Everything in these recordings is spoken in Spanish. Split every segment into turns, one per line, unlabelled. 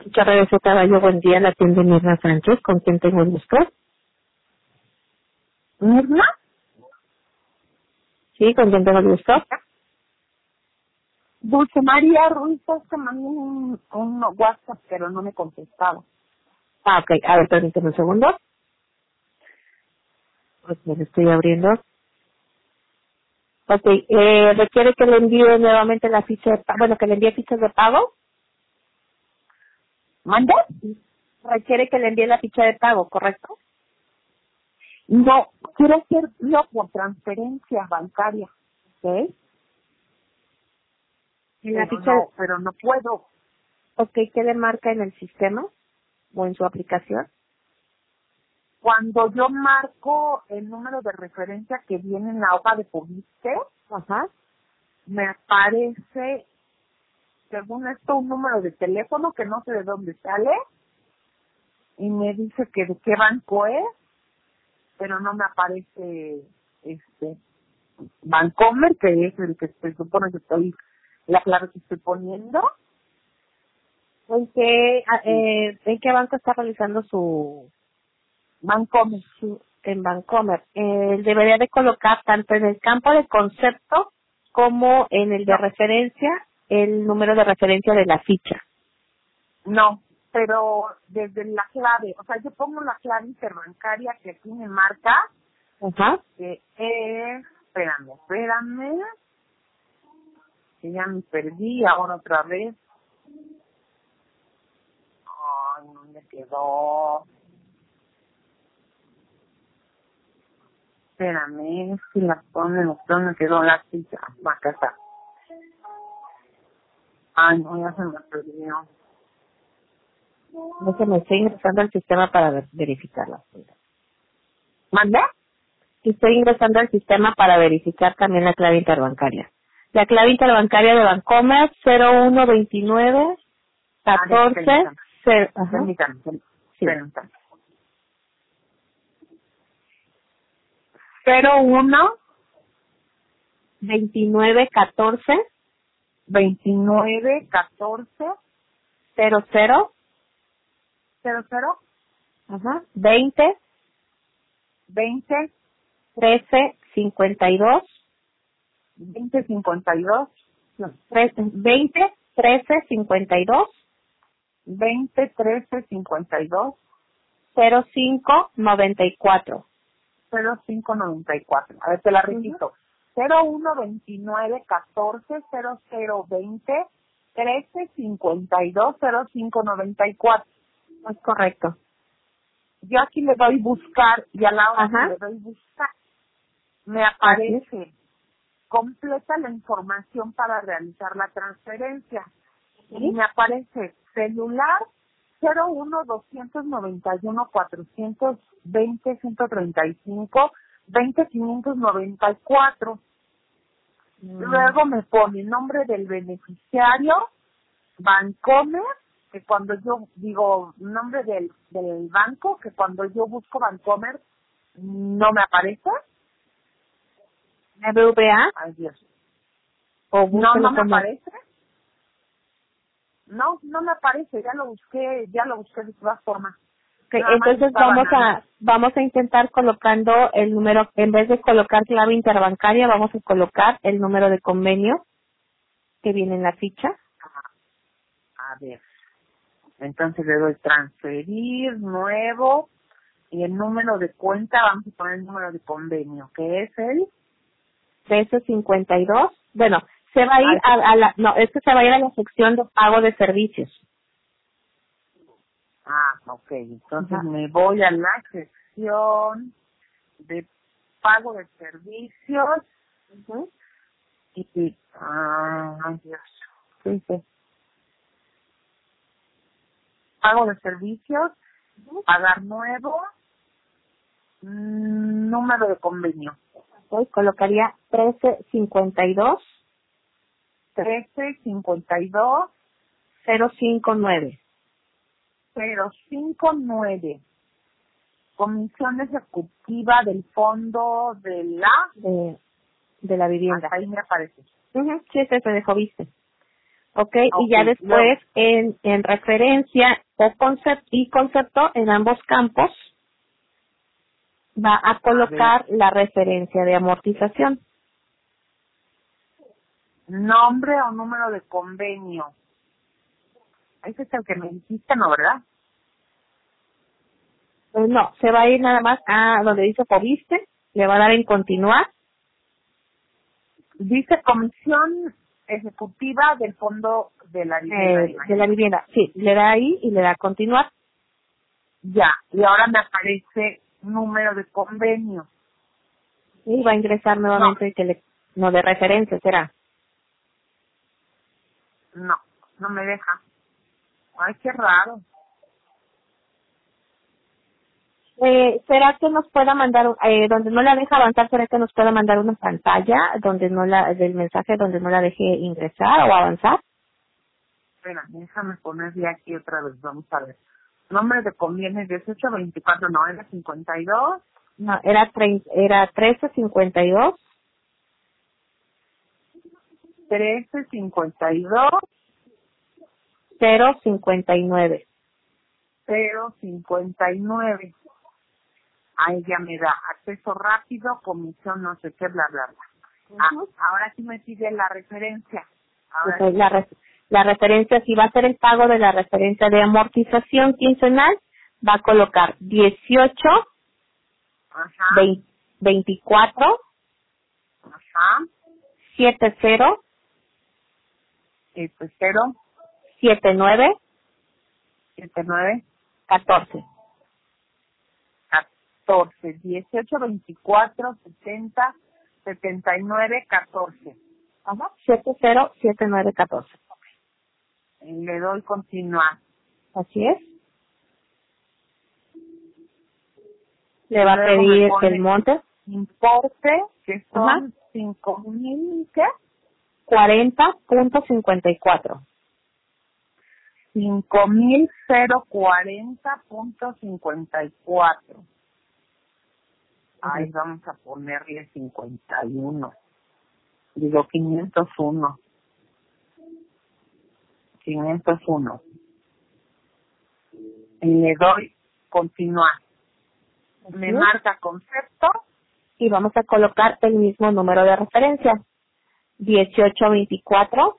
Carrera Caballo, buen día, la tienda Mirna Sánchez, ¿con quién tengo el gusto?
¿Mirna?
Sí, ¿con quién tengo el gusto?
Dulce María Ruiz, es que mandé un WhatsApp, pero no me contestaba.
Ah, ok, a ver, permíteme un segundo. Pues me lo estoy abriendo. Ok, ¿requiere que le envíe nuevamente la ficha de pago? Bueno, que le envíe fichas de pago.
¿Mande?
¿Requiere que le envíe la ficha de pago, correcto?
No, quiero hacerlo por transferencia bancaria. ¿Ok?
En la
Pero
ficha,
pero no puedo.
ok, ¿qué le marca en el sistema o en su aplicación?
Cuando yo marco el número de referencia que viene en la hoja de publicidad,
Ajá.
me aparece, según esto, un número de teléfono que no sé de dónde sale y me dice que de qué banco es, pero no me aparece Bancomer, que es el que se supone que la clave que estoy poniendo.
¿En qué banco está realizando su
Bancomer.
en Bancomer? Debería de colocar tanto en el campo de concepto como en el de
No,
referencia el número de referencia de la ficha.
no, pero desde la clave, o sea, yo pongo la clave interbancaria que aquí me marca,
Ajá.
que es, espérame, que ya me perdí, ahora otra vez. Ay, ¿dónde quedó? Espérame, si la ponen, ¿dónde quedó la ficha? Acá está. Ay, no, ya se me perdió.
Déjeme, estoy ingresando al sistema para verificarla.
¿Mandé?
Estoy ingresando al sistema para verificar también la clave interbancaria. La clave interbancaria de Bancomer 0129 14 ajá.
Permítame.
Sí.
01
29 14
29 14
00
00
ajá, 20
20
13 52
20 52
no, 20 13 52
20 13 52
05 94.
05 94. A ver, te la repito. 01 29 14 00 20 13 52 05 94.
Es correcto.
Yo aquí le doy buscar y a la hora que
Ajá.
le doy buscar me
Así es.
aparece completa la información para realizar la transferencia. Y
¿Sí?
me aparece celular 01 291 420 135 20 594. Luego me pone nombre del beneficiario, Bancomer, que cuando yo digo nombre del banco, que cuando yo busco Bancomer no me aparece.
BBVA
Ay, Dios.
o
No,
búsquelo
no me
como.
aparece. No, no me aparece. Ya lo busqué de todas formas.
Okay,
Nada más
entonces
estaba nada.
vamos a intentar colocando el número, en vez de colocar clave interbancaria, vamos a colocar el número de convenio que viene en la ficha.
A ver. Entonces le doy transferir, nuevo, y el número de cuenta, vamos a poner el número de convenio, que es el...
1352. Bueno, se va a ir
Ah,
a la, no, es que se va a ir a la sección de pago de servicios.
ok. Entonces
Ajá.
me voy a la sección de pago de servicios
Ujú.
y... ay, Dios. ¿Qué dice? Pago de servicios, pagar nuevo, número de convenio.
Ok, colocaría 1352
1352
059
059. Comisión ejecutiva del fondo de la...
de la vivienda.
Hasta ahí me aparece.
Sí, ese se dejó viste. ¿ok? Y ya después en referencia o concepto en ambos campos va a colocar la referencia de amortización.
Nombre o número de convenio. Ese es el que me dijiste, ¿no, verdad?
No, se va a ir nada más a donde dice Fobiste, le va a dar en continuar.
Dice Comisión Ejecutiva del Fondo de la Vivienda.
De la vivienda, sí, le da ahí y le da a continuar.
Ya, y ahora me aparece número de convenio.
Y va a ingresar nuevamente no de referencia, será.
No me deja. Ay, qué raro.
¿Será que nos pueda mandar, donde no la deja avanzar, será que nos pueda mandar una pantalla del mensaje donde no la deje ingresar o avanzar?
Espera, déjame ponerle aquí otra vez, vamos a ver. Nombre de convenio 1824, no, era 52.
No, era 1352.
1352.
059.
059. Ahí ya me da acceso rápido, comisión no sé qué, bla, bla, bla. Ahora sí me pide la referencia.
Ahora la referencia, si va a ser el pago de la referencia de amortización quincenal, va a colocar 18, 24, 70, 79, 14.
18, 24, 70, 79, 14.
70, 79, 14.
Le doy continuar.
Así es. Le va a pedir el monte.
Importe, que son 5,000, ¿qué?
40.54.
5,040.54. Ahí vamos a ponerle 51. Digo 501. 501. Y le doy continuar. Me marca concepto.
Y vamos a colocar el mismo número de referencia. 1824.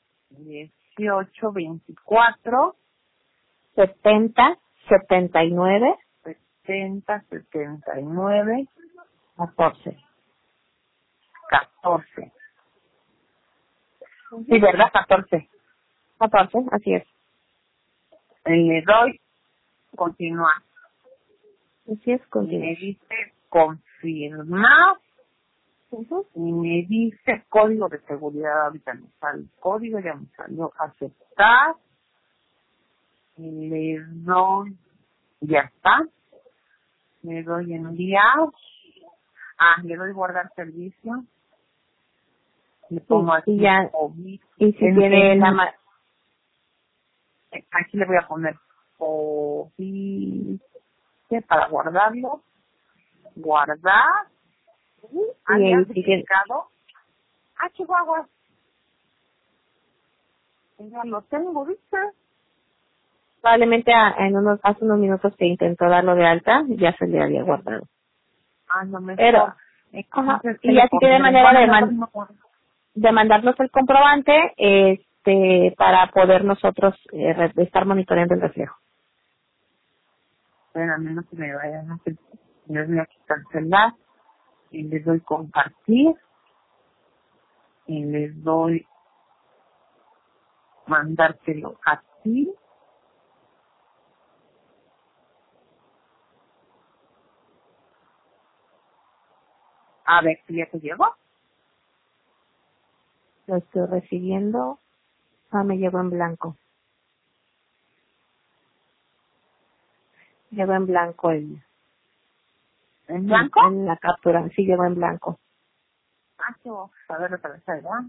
1824.
70, 79.
70, 79.
14.
14. Sí, ¿verdad? 14.
14, así es.
Le doy continuar.
Así es, continuar.
Me dice confirmar. Y me dice código de seguridad. Ahorita me sale el código, ya me salió aceptar. Y le doy, ya está. Le doy enviar. Le doy guardar servicio. Le pongo aquí.
Y ya. Y si tiene
aquí le voy a poner COVID para guardarlo. Guardar. ¿Había verificado? Chihuahua. Ya lo tengo, ¿viste?
Probablemente hace unos minutos que intentó darlo de alta, ya se le había guardado.
No me
Pero, y así tiene manera de mandarnos el comprobante para poder nosotros estar monitoreando el reflejo.
Espérame, no se me vaya, no se me voy a cancelar. Y les doy compartir. Y les doy mandártelo a ti. A ver si ya te llegó.
Lo estoy recibiendo. Me llegó en blanco. Llegó en blanco
¿En blanco?
En la captura, sí llegó en blanco.
Qué bueno. A ver otra vez, ¿verdad?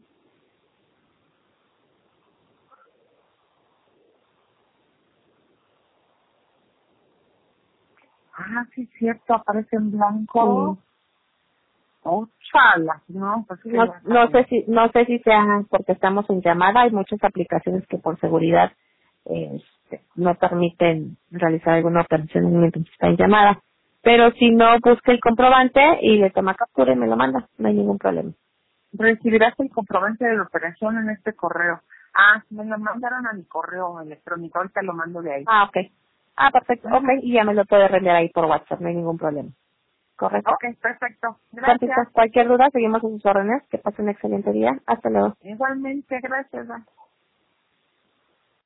Sí, cierto, aparece en blanco. Ochala, no, pues sí,
No sé si sea porque estamos en llamada. Hay muchas aplicaciones que por seguridad no permiten realizar alguna operación mientras está en llamada. Pero si no, busque el comprobante y le toma captura y me lo manda. No hay ningún problema.
recibirás el comprobante de la operación en este correo. Ah, me lo mandaron a mi correo electrónico, ahorita lo mando de ahí.
Ah, ok. Ah, perfecto. Ok, y ya me lo puede reenviar ahí por WhatsApp, no hay ningún problema. ¿Correcto?
Ok, perfecto. Gracias.
Cualquier duda, seguimos a sus órdenes. Que pasen un excelente día. Hasta luego.
Igualmente, gracias.